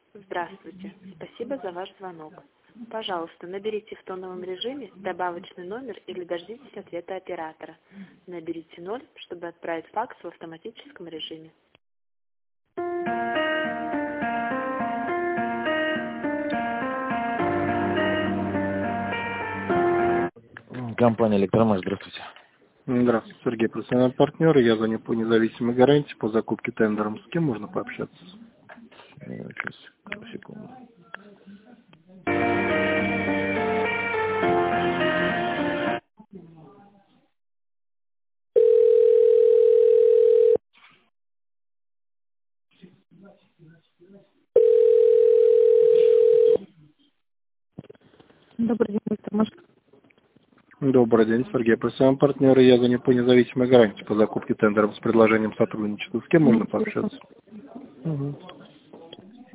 Здравствуйте. Спасибо за ваш звонок. Пожалуйста, наберите в тоновом режиме добавочный номер или дождитесь ответа оператора. Наберите 0, чтобы отправить факс в автоматическом режиме. Компания «Электромаш», здравствуйте. Здравствуйте, Сергей, профессиональный партнер. Я звоню по независимой гарантии по закупке тендером. С кем можно пообщаться? Сейчас, секунду. Добрый день, мистер Маш. Добрый день, Сергей, профессиональный партнер. Я звоню по независимой гарантии по закупке тендером с предложением сотрудничества. С кем можно пообщаться?